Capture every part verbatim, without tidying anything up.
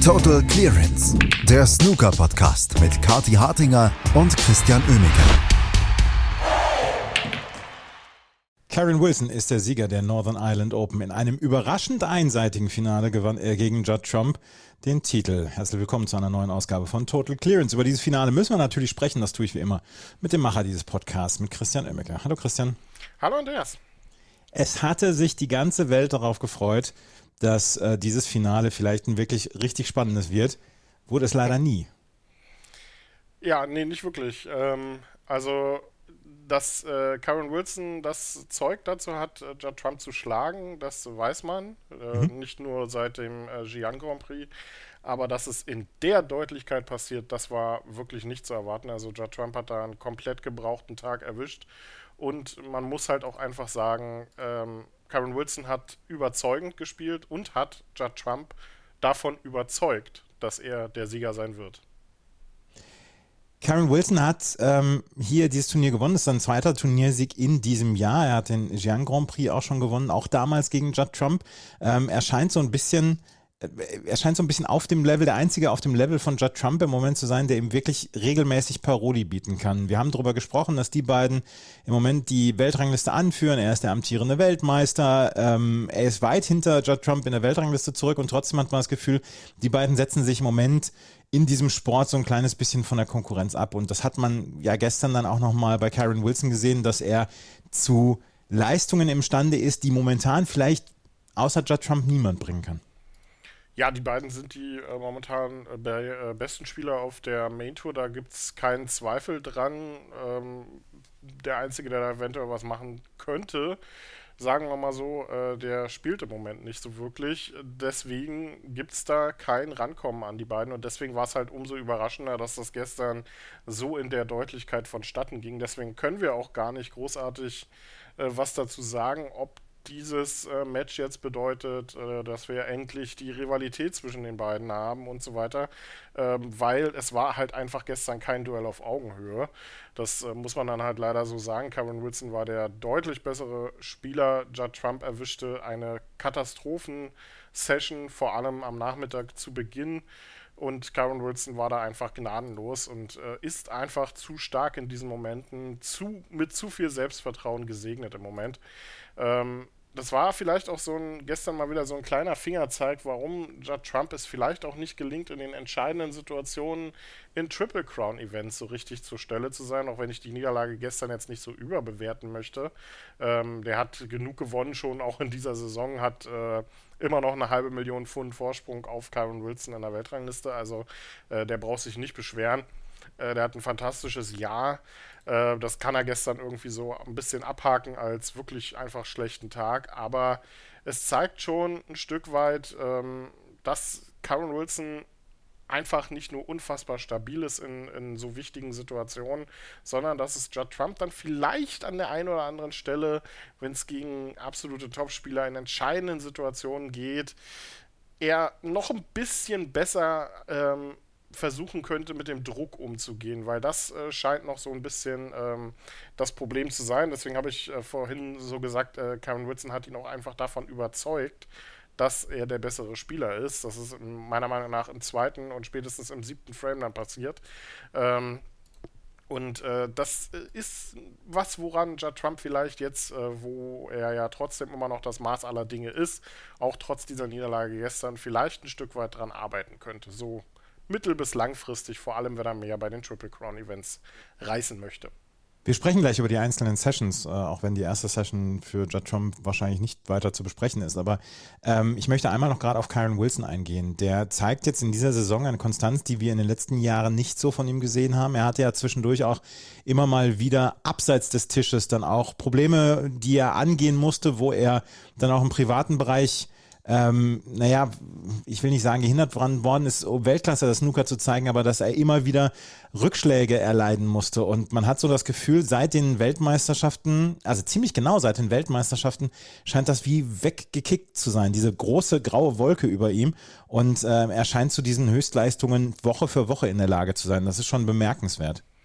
Total Clearance, der Snooker-Podcast mit Kathi Hartinger und Christian Oemeke. Kyren Wilson ist der Sieger der Northern Ireland Open. In einem überraschend einseitigen Finale gewann er gegen Judd Trump den Titel. Herzlich willkommen zu einer neuen Ausgabe von Total Clearance. Über dieses Finale müssen wir natürlich sprechen, das tue ich wie immer mit dem Macher dieses Podcasts, mit Christian Oemeke. Hallo Christian. Hallo Andreas. Es hatte sich die ganze Welt darauf gefreut, dass äh, dieses Finale vielleicht ein wirklich richtig spannendes wird. Wurde es leider nie. Ja, nee, nicht wirklich. Ähm, also, dass äh, Kyren Wilson das Zeug dazu hat, äh, Judd Trump zu schlagen, das weiß man. Äh, mhm. Nicht nur seit dem äh, Xi'an Grand Prix. Aber dass es in der Deutlichkeit passiert, das war wirklich nicht zu erwarten. Also Judd Trump hat da einen komplett gebrauchten Tag erwischt. Und man muss halt auch einfach sagen, ähm, Kyren Wilson hat überzeugend gespielt und hat Judd Trump davon überzeugt, dass er der Sieger sein wird. Kyren Wilson hat ähm, hier dieses Turnier gewonnen. Das ist sein zweiter Turniersieg in diesem Jahr. Er hat den Xi'an Grand Prix auch schon gewonnen, auch damals gegen Judd Trump. Ähm, er scheint so ein bisschen... Er scheint so ein bisschen auf dem Level, der Einzige auf dem Level von Judd Trump im Moment zu sein, der ihm wirklich regelmäßig Paroli bieten kann. Wir haben darüber gesprochen, dass die beiden im Moment die Weltrangliste anführen. Er ist der amtierende Weltmeister. Ähm, er ist weit hinter Judd Trump in der Weltrangliste zurück und trotzdem hat man das Gefühl, die beiden setzen sich im Moment in diesem Sport so ein kleines bisschen von der Konkurrenz ab. Und das hat man ja gestern dann auch nochmal bei Kyren Wilson gesehen, dass er zu Leistungen imstande ist, die momentan vielleicht außer Judd Trump niemand bringen kann. Ja, die beiden sind die äh, momentan äh, bei, äh, besten Spieler auf der Main Tour, da gibt es keinen Zweifel dran. Ähm, der Einzige, der da eventuell was machen könnte, sagen wir mal so, äh, der spielt im Moment nicht so wirklich. Deswegen gibt es da kein Rankommen an die beiden und deswegen war es halt umso überraschender, dass das gestern so in der Deutlichkeit vonstatten ging. Deswegen können wir auch gar nicht großartig äh, was dazu sagen, ob dieses äh, Match jetzt bedeutet, äh, dass wir endlich die Rivalität zwischen den beiden haben und so weiter, ähm, weil es war halt einfach gestern kein Duell auf Augenhöhe. Das äh, muss man dann halt leider so sagen. Kyren Wilson war der deutlich bessere Spieler. Judd Trump erwischte eine Katastrophen-Session, vor allem am Nachmittag zu Beginn. Und Kyren Wilson war da einfach gnadenlos und äh, ist einfach zu stark in diesen Momenten, zu, mit zu viel Selbstvertrauen gesegnet im Moment. Ähm, das war vielleicht auch so ein, gestern mal wieder so ein kleiner Fingerzeig, warum Judd Trump es vielleicht auch nicht gelingt, in den entscheidenden Situationen in Triple Crown Events so richtig zur Stelle zu sein, auch wenn ich die Niederlage gestern jetzt nicht so überbewerten möchte. Ähm, der hat genug gewonnen schon, auch in dieser Saison, hat äh, immer noch eine halbe Million Pfund Vorsprung auf Kyren Wilson in der Weltrangliste, also äh, der braucht sich nicht beschweren. Äh, der hat ein fantastisches Jahr. Äh, das kann er gestern irgendwie so ein bisschen abhaken als wirklich einfach schlechten Tag. Aber es zeigt schon ein Stück weit, ähm, dass Kyren Wilson einfach nicht nur unfassbar stabil ist in, in so wichtigen Situationen, sondern dass es Judd Trump dann vielleicht an der einen oder anderen Stelle, wenn es gegen absolute Topspieler in entscheidenden Situationen geht, er noch ein bisschen besser ähm, versuchen könnte, mit dem Druck umzugehen, weil das äh, scheint noch so ein bisschen ähm, das Problem zu sein. Deswegen habe ich äh, vorhin so gesagt, äh, Kyren Wilson hat ihn auch einfach davon überzeugt, dass er der bessere Spieler ist. Das ist meiner Meinung nach im zweiten und spätestens im siebten Frame dann passiert. Ähm, und äh, das ist was, woran Judd Trump vielleicht jetzt, äh, wo er ja trotzdem immer noch das Maß aller Dinge ist, auch trotz dieser Niederlage gestern vielleicht ein Stück weit dran arbeiten könnte. So mittel- bis langfristig, vor allem wenn er mehr bei den Triple Crown Events reißen möchte. Wir sprechen gleich über die einzelnen Sessions, äh, auch wenn die erste Session für Judd Trump wahrscheinlich nicht weiter zu besprechen ist. Aber ähm, ich möchte einmal noch gerade auf Kyren Wilson eingehen. Der zeigt jetzt in dieser Saison eine Konstanz, die wir in den letzten Jahren nicht so von ihm gesehen haben. Er hatte ja zwischendurch auch immer mal wieder abseits des Tisches dann auch Probleme, die er angehen musste, wo er dann auch im privaten Bereich Ähm, naja, ich will nicht sagen, gehindert worden ist, um Weltklasse das Snooker zu zeigen, aber dass er immer wieder Rückschläge erleiden musste. Und man hat so das Gefühl, seit den Weltmeisterschaften, also ziemlich genau seit den Weltmeisterschaften, scheint das wie weggekickt zu sein, diese große graue Wolke über ihm. Und äh, er scheint zu diesen Höchstleistungen Woche für Woche in der Lage zu sein. Das ist schon bemerkenswert.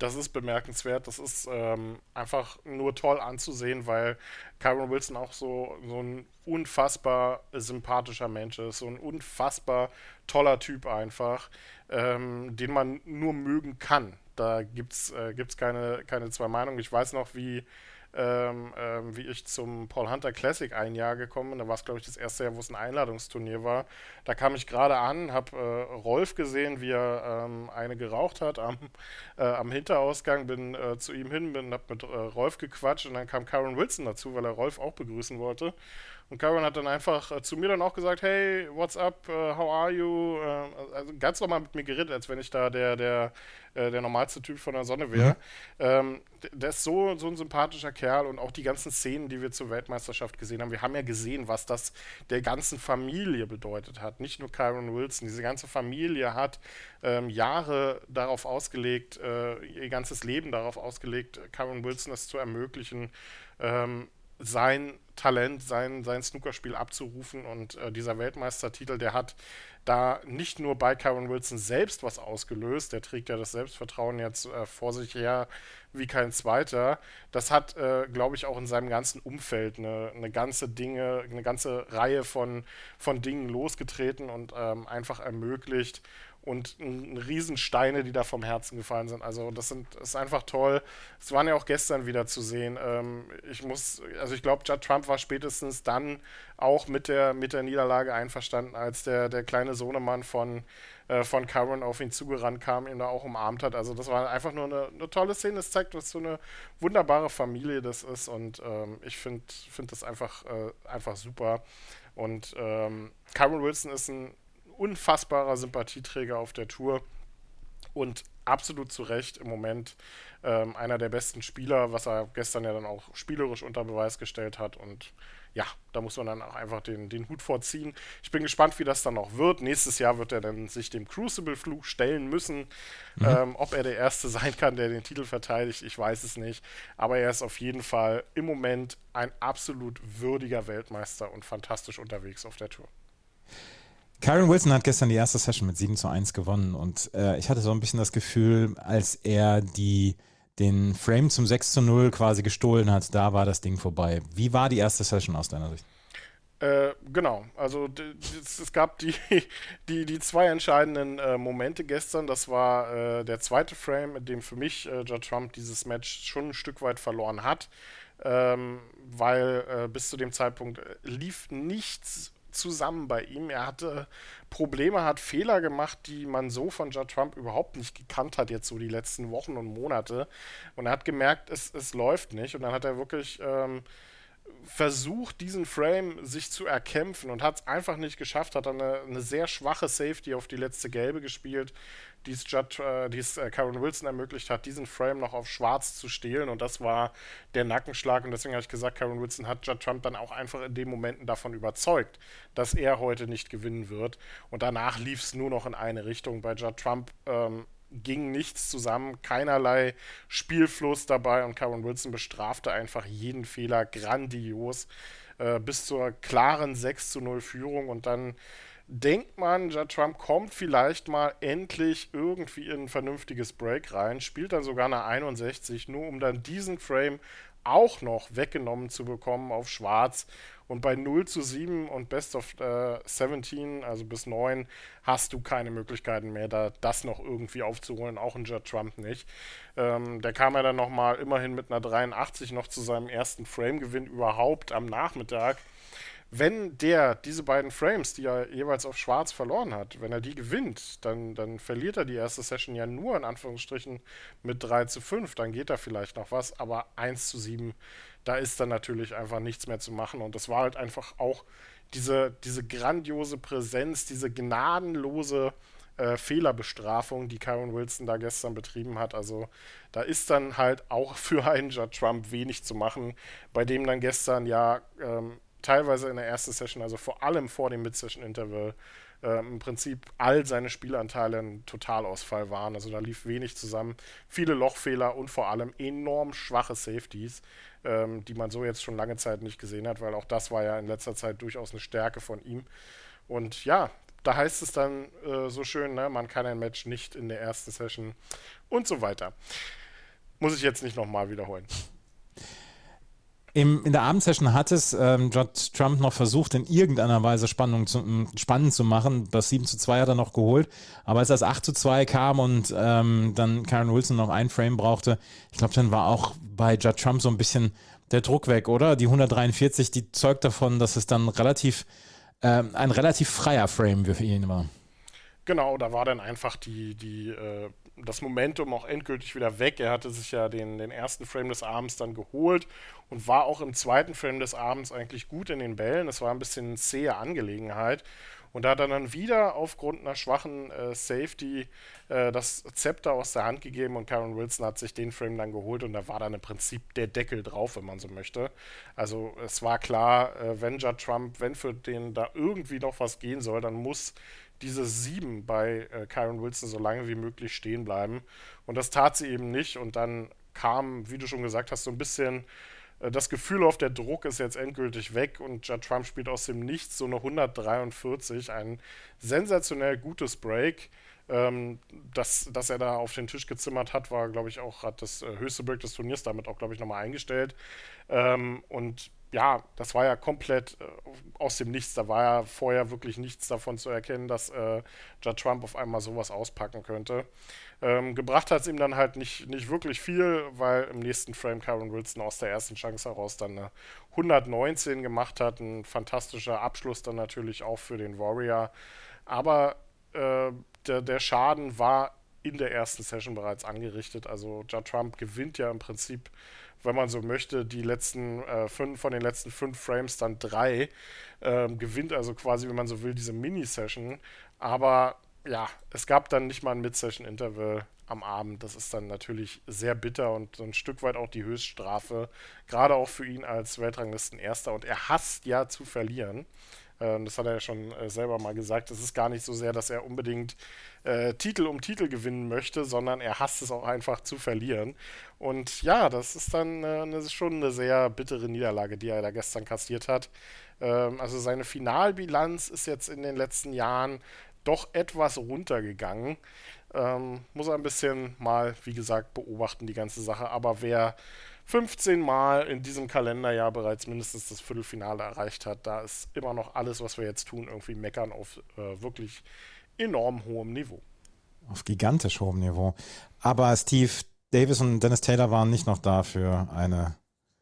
das ist bemerkenswert. Das ist ähm, einfach nur toll anzusehen, weil Kyren Wilson auch so, so ein unfassbar sympathischer Mensch ist, so ein unfassbar toller Typ einfach, ähm, den man nur mögen kann. Da gibt's, äh, gibt's keine, keine zwei Meinungen. Ich weiß noch, wie Ähm, ähm, wie ich zum Paul Hunter Classic ein Jahr gekommen bin. Da war es, glaube ich, das erste Jahr, wo es ein Einladungsturnier war. Da kam ich gerade an, habe äh, Rolf gesehen, wie er ähm, eine geraucht hat am, äh, am Hinterausgang, bin äh, zu ihm hin, bin, hab mit äh, Rolf gequatscht und dann kam Kyren Wilson dazu, weil er Rolf auch begrüßen wollte. Und Kyren hat dann einfach äh, zu mir dann auch gesagt, hey, what's up, uh, how are you? Äh, also ganz normal mit mir geredet, als wenn ich da der, der, äh, der normalste Typ von der Sonne wäre. Mhm. Ähm, der ist so, so ein sympathischer Kerl und auch die ganzen Szenen, die wir zur Weltmeisterschaft gesehen haben, wir haben ja gesehen, was das der ganzen Familie bedeutet hat. Nicht nur Kyren Wilson, diese ganze Familie hat ähm, Jahre darauf ausgelegt, äh, ihr ganzes Leben darauf ausgelegt, Kyren Wilson es zu ermöglichen, ähm, sein Talent, sein, sein Snookerspiel abzurufen und äh, dieser Weltmeistertitel, der hat da nicht nur bei Kyren Wilson selbst was ausgelöst, der trägt ja das Selbstvertrauen jetzt äh, vor sich her wie kein zweiter. Das hat, äh, glaube ich, auch in seinem ganzen Umfeld eine, eine ganze Dinge, eine ganze Reihe von, von Dingen losgetreten und ähm, einfach ermöglicht und n- Riesensteine, die da vom Herzen gefallen sind. Also das, sind, das ist einfach toll. Es waren ja auch gestern wieder zu sehen. Ähm, ich muss, also ich glaube, Judd Trump war spätestens dann auch mit der, mit der Niederlage einverstanden, als der, der kleine Sohnemann von, äh, von Kyren auf ihn zugerannt kam, ihn da auch umarmt hat. Also das war einfach nur eine, eine tolle Szene. Es zeigt, was so eine wunderbare Familie das ist und ähm, ich finde find das einfach, äh, einfach super. Und ähm, Kyren Wilson ist ein unfassbarer Sympathieträger auf der Tour und absolut zu Recht im Moment ähm, einer der besten Spieler, was er gestern ja dann auch spielerisch unter Beweis gestellt hat und ja, da muss man dann auch einfach den, den Hut vorziehen. Ich bin gespannt, wie das dann noch wird. Nächstes Jahr wird er dann sich dem Crucible-Fluch stellen müssen. Mhm. Ähm, ob er der Erste sein kann, der den Titel verteidigt, ich weiß es nicht. Aber er ist auf jeden Fall im Moment ein absolut würdiger Weltmeister und fantastisch unterwegs auf der Tour. Kyren Wilson hat gestern die erste Session mit sieben zu eins gewonnen und äh, ich hatte so ein bisschen das Gefühl, als er die, den Frame zum sechs zu null quasi gestohlen hat, da war das Ding vorbei. Wie war die erste Session aus deiner Sicht? Äh, genau, also d- d- es gab die, die, die zwei entscheidenden äh, Momente gestern. Das war äh, der zweite Frame, in dem für mich äh, Judd Trump dieses Match schon ein Stück weit verloren hat, ähm, weil äh, bis zu dem Zeitpunkt äh, lief nichts zusammen bei ihm. Er hatte Probleme, hat Fehler gemacht, die man so von Judd Trump überhaupt nicht gekannt hat, jetzt so die letzten Wochen und Monate. Und er hat gemerkt, es, es läuft nicht. Und dann hat er wirklich ähm, versucht, diesen Frame sich zu erkämpfen und hat es einfach nicht geschafft, hat dann eine, eine sehr schwache Safety auf die letzte Gelbe gespielt, die es Judd, äh, die es äh, Kyren Wilson ermöglicht hat, diesen Frame noch auf schwarz zu stehlen und das war der Nackenschlag und deswegen habe ich gesagt, Kyren Wilson hat Judd Trump dann auch einfach in den Momenten davon überzeugt, dass er heute nicht gewinnen wird und danach lief es nur noch in eine Richtung. Bei Judd Trump ähm, ging nichts zusammen, keinerlei Spielfluss dabei und Kyren Wilson bestrafte einfach jeden Fehler grandios äh, bis zur klaren sechs zu null Führung und dann denkt man, Judd Trump kommt vielleicht mal endlich irgendwie in ein vernünftiges Break rein, spielt dann sogar eine einundsechzig, nur um dann diesen Frame auch noch weggenommen zu bekommen auf schwarz. Und bei null zu sieben und Best of äh, siebzehn, also bis neun, hast du keine Möglichkeiten mehr, da das noch irgendwie aufzuholen, auch ein Judd Trump nicht. Ähm, der kam ja dann nochmal immerhin mit einer dreiundachtzig noch zu seinem ersten Frame-Gewinn überhaupt am Nachmittag. Wenn der diese beiden Frames, die er jeweils auf schwarz verloren hat, wenn er die gewinnt, dann, dann verliert er die erste Session ja nur in Anführungsstrichen mit drei zu fünf, dann geht da vielleicht noch was, aber eins zu sieben, da ist dann natürlich einfach nichts mehr zu machen und das war halt einfach auch diese, diese grandiose Präsenz, diese gnadenlose äh, Fehlerbestrafung, die Kyren Wilson da gestern betrieben hat, also da ist dann halt auch für einen Judd Trump wenig zu machen, bei dem dann gestern ja ähm, teilweise in der ersten Session, also vor allem vor dem Mid-Session-Interval, äh, im Prinzip all seine Spielanteile ein Totalausfall waren. Also da lief wenig zusammen, viele Lochfehler und vor allem enorm schwache Safeties, ähm, die man so jetzt schon lange Zeit nicht gesehen hat, weil auch das war ja in letzter Zeit durchaus eine Stärke von ihm. Und ja, da heißt es dann äh, so schön, ne, man kann ein Match nicht in der ersten Session und so weiter. Muss ich jetzt nicht nochmal wiederholen. Im, in der Abendsession hat es ähm, Judd Trump noch versucht, in irgendeiner Weise Spannung zu, m, spannend zu machen. Das sieben zu zwei hat er noch geholt. Aber als das acht zu zwei kam und ähm, dann Karen Wilson noch ein Frame brauchte, ich glaube, dann war auch bei Judd Trump so ein bisschen der Druck weg, oder? Die hundertdreiundvierzig, die zeugt davon, dass es dann relativ ähm, ein relativ freier Frame für ihn war. Genau, da war dann einfach die, die, äh, das Momentum auch endgültig wieder weg. Er hatte sich ja den, den ersten Frame des Abends dann geholt und war auch im zweiten Frame des Abends eigentlich gut in den Bällen. Es war ein bisschen eine zähe Angelegenheit. Und da hat er dann wieder aufgrund einer schwachen äh, Safety äh, das Zepter aus der Hand gegeben und Karen Wilson hat sich den Frame dann geholt und da war dann im Prinzip der Deckel drauf, wenn man so möchte. Also es war klar, äh, wenn Judd Trump, wenn für den da irgendwie noch was gehen soll, dann muss diese sieben bei äh, Karen Wilson so lange wie möglich stehen bleiben. Und das tat sie eben nicht. Und dann kam, wie du schon gesagt hast, so ein bisschen äh, das Gefühl auf, der Druck ist jetzt endgültig weg. Und Judd Trump spielt aus dem Nichts so eine hundertdreiundvierzig. Ein sensationell gutes Break. Ähm, dass, dass er da auf den Tisch gezimmert hat, war, glaube ich, auch, hat das äh, höchste Break des Turniers damit auch, glaube ich, nochmal eingestellt. Ähm, und ja, das war ja komplett äh, aus dem Nichts. Da war ja vorher wirklich nichts davon zu erkennen, dass äh, Judd Trump auf einmal sowas auspacken könnte. Ähm, gebracht hat es ihm dann halt nicht, nicht wirklich viel, weil im nächsten Frame Karen Wilson aus der ersten Chance heraus dann eine hundertneunzehn gemacht hat. Ein fantastischer Abschluss dann natürlich auch für den Warrior. Aber äh, der, der Schaden war in der ersten Session bereits angerichtet. Also Judd Trump gewinnt ja im Prinzip, wenn man so möchte, die letzten äh, fünf von den letzten fünf Frames dann drei. Ähm, gewinnt also quasi, wenn man so will, diese Mini-Session. Aber ja, es gab dann nicht mal ein Mid-Session-Interval am Abend. Das ist dann natürlich sehr bitter und so ein Stück weit auch die Höchststrafe. Gerade auch für ihn als Weltranglisten-Erster. Und er hasst ja zu verlieren. Ähm, das hat er ja schon äh, selber mal gesagt. Es ist gar nicht so sehr, dass er unbedingt äh, Titel um Titel gewinnen möchte, sondern er hasst es auch einfach zu verlieren. Und ja, das ist dann äh, eine, schon eine sehr bittere Niederlage, die er da gestern kassiert hat. Ähm, also seine Finalbilanz ist jetzt in den letzten Jahren doch etwas runtergegangen. Ähm, muss er ein bisschen mal, wie gesagt, beobachten, die ganze Sache. Aber wer fünfzehn Mal in diesem Kalenderjahr bereits mindestens das Viertelfinale erreicht hat, da ist immer noch alles, was wir jetzt tun, irgendwie meckern auf äh, wirklich enorm hohem Niveau. Auf gigantisch hohem Niveau. Aber Steve Davis und Dennis Taylor waren nicht noch da für eine,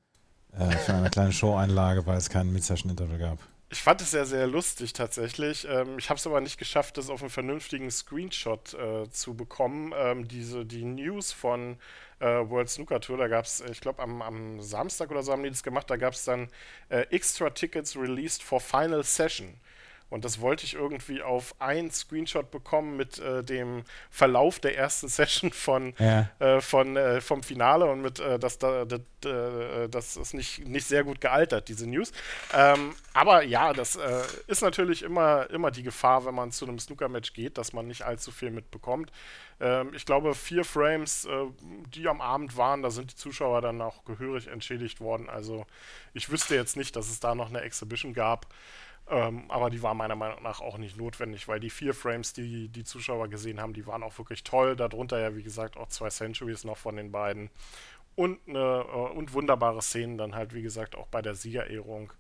äh, für eine kleine Show-Einlage, weil es keinen Mid-Session-Interval gab. Ich fand es sehr, sehr lustig tatsächlich. Ähm, ich habe es aber nicht geschafft, das auf einen vernünftigen Screenshot äh, zu bekommen. Ähm, diese, die News von äh, World Snooker Tour, da gab es, ich glaube am, am Samstag oder so haben die das gemacht, da gab es dann äh, Extra Tickets released for Final Session. Und das wollte ich irgendwie auf einen Screenshot bekommen mit äh, dem Verlauf der ersten Session von, Ja. äh, von, äh, vom Finale und mit, äh, das, da, das, äh, das ist nicht, nicht sehr gut gealtert, diese News. Ähm, aber ja, das äh, ist natürlich immer, immer die Gefahr, wenn man zu einem Snooker-Match geht, dass man nicht allzu viel mitbekommt. Ähm, ich glaube, vier Frames, äh, die am Abend waren, da sind die Zuschauer dann auch gehörig entschädigt worden. Also ich wüsste jetzt nicht, dass es da noch eine Exhibition gab. Ähm, aber die war meiner Meinung nach auch nicht notwendig, weil die vier Frames, die die Zuschauer gesehen haben, die waren auch wirklich toll. Darunter ja, wie gesagt, auch zwei Centuries noch von den beiden. Und, eine, äh, und wunderbare Szenen dann halt, wie gesagt, auch bei der Siegerehrung.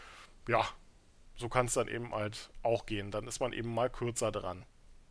Ja, so kann es dann eben halt auch gehen. Dann ist man eben mal kürzer dran.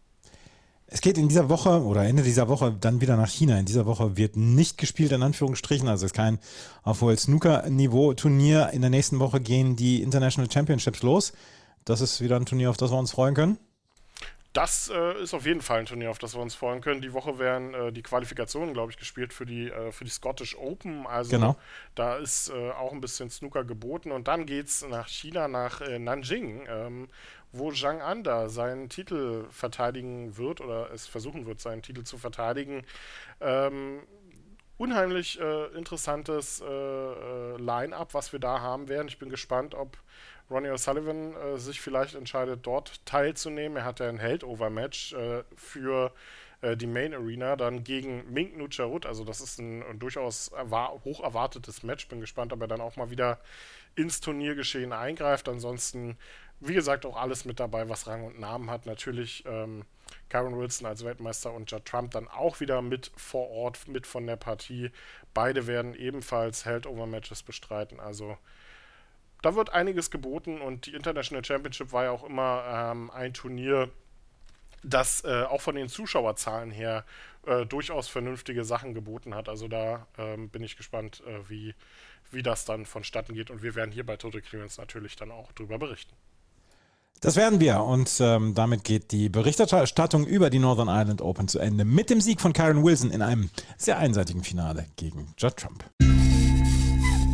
Es geht in dieser Woche oder Ende dieser Woche dann wieder nach China. In dieser Woche wird nicht gespielt, in Anführungsstrichen. Also es ist kein auf World Snooker-Niveau Turnier. In der nächsten Woche gehen die International Championships los. Das ist wieder ein Turnier, auf das wir uns freuen können. Das äh, ist auf jeden Fall ein Turnier, auf das wir uns freuen können. Die Woche werden äh, die Qualifikationen, glaube ich, gespielt für die, äh, für die Scottish Open. Also genau. Da ist äh, auch ein bisschen Snooker geboten. Und dann geht es nach China, nach äh, Nanjing, ähm, wo Zhang Anda seinen Titel verteidigen wird oder es versuchen wird, seinen Titel zu verteidigen. Ähm, unheimlich äh, interessantes äh, äh, Line-Up, was wir da haben werden. Ich bin gespannt, ob Ronnie O'Sullivan äh, sich vielleicht entscheidet, dort teilzunehmen. Er hat ja ein Held-Over-Match äh, für äh, die Main Arena, dann gegen Ming Nucharut. Also das ist ein, ein durchaus erwar- hoch erwartetes Match. Bin gespannt, ob er dann auch mal wieder ins Turniergeschehen eingreift. Ansonsten, wie gesagt, auch alles mit dabei, was Rang und Namen hat. Natürlich ähm, Karen Wilson als Weltmeister und Judd Trump dann auch wieder mit vor Ort, mit von der Partie. Beide werden ebenfalls Held-Over-Matches bestreiten. Also da wird einiges geboten und die International Championship war ja auch immer ähm, ein Turnier, das äh, auch von den Zuschauerzahlen her äh, durchaus vernünftige Sachen geboten hat. Also da ähm, bin ich gespannt, äh, wie, wie das dann vonstatten geht. Und wir werden hier bei Total Clearance natürlich dann auch drüber berichten. Das werden wir und ähm, damit geht die Berichterstattung über die Northern Ireland Open zu Ende mit dem Sieg von Karen Wilson in einem sehr einseitigen Finale gegen Judd Trump.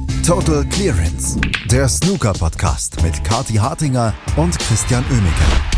Total Clearance, der Snooker-Podcast mit Kathi Hartinger und Christian Oemeke.